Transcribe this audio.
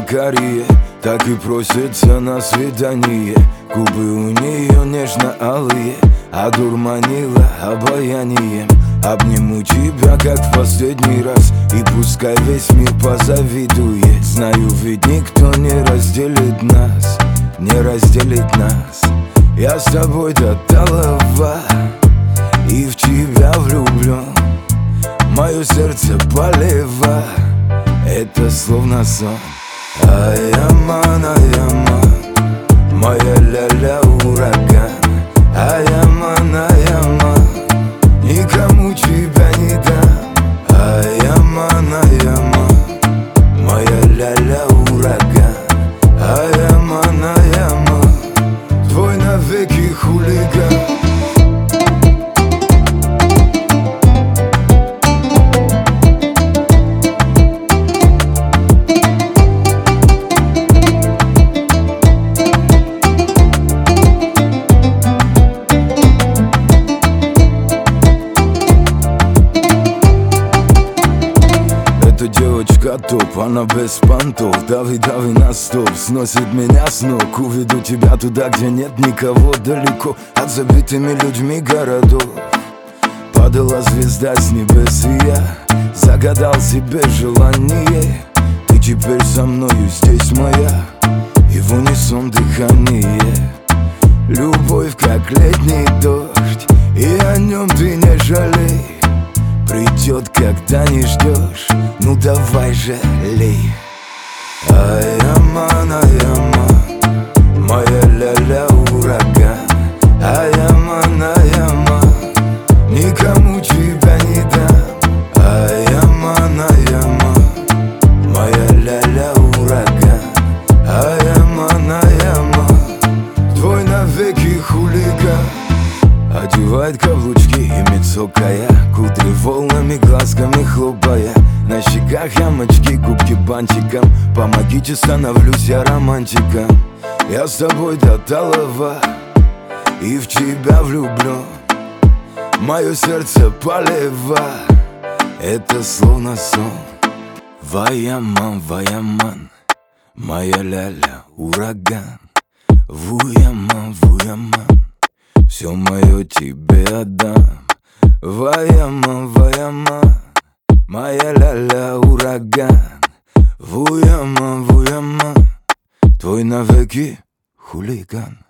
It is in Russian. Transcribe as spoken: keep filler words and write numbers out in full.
карие, так и просится на свидание. Губы у нее нежно-алые, одурманила обаянием. Обниму тебя, как в последний раз, и пускай весь мир позавидует. Знаю, ведь никто не разделит нас, не разделит нас. Я с тобой до талого и в тебя влюблен. Мое сердце полево, это словно сон. Ай-яман, ай-яман, моя ля-ля ураган. Ай-яман, ай-яман, никому тебя не дам. Ай-яман, ай-яман, моя ля-ля ураган. Ай-яман, ай-яман, твой навеки хулиган. Девочка топ, она без понтов. Дави, дави на стоп, сносит меня с ног. Уведу тебя туда, где нет никого, далеко от забитыми людьми городов. Падала звезда с небес, и я загадал себе желание. Ты теперь со мною, здесь моя, и в унисон дыхание. Любовь, как летний дождь, и о нем ты не жалей. Придет, когда не ждешь, ну давай же лей. Ай-яман, ай-яман, моя ля-ля ураган. Ай-яман, ай-яман, никому тебя не дам. Ай-яман, ай-яман, моя ля-ля ураган. Ай-яман, ай-яман, твой навеки хулиган. Одевает каблучки и мицокая, кудри волнами, глазками хлопая. На щеках ямочки, губки бантиком. Помогите, становлюсь я романтиком. Я с тобой до талого и в тебя влюблен. Мое сердце полево, это словно сон. Ваяман, ваяман, моя ля-ля ураган. Вуяман, вуяман, все мое тебе отдам. Ваяман, ваяман, моя ля-ля ураган. Вуяман, вуяман, твой навеки хулиган.